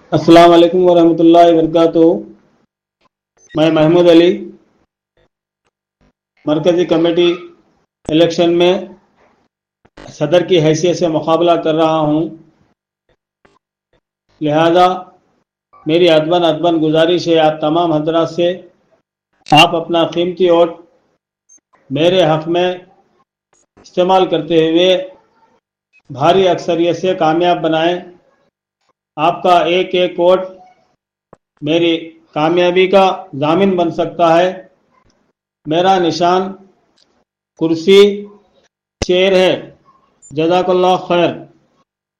अस्सलाम वालेकुम वरहमतुल्लाहि वबरकातुहू। मैं महमूद अली मरकज़ी कमेटी इलेक्शन में सदर की हैसियत से मुकाबला कर रहा हूं। लिहाजा मेरी अदबन अदबन गुजारिश है आप तमाम हजरात से, आप अपना कीमती वोट मेरे हक में इस्तेमाल करते हुए भारी अक्सरियत से कामयाब बनाएं। आपका एक एक वोट मेरी कामयाबी का जामिन बन सकता है। मेरा निशान कुर्सी चेयर है। जज़ाकल्लाह खैर।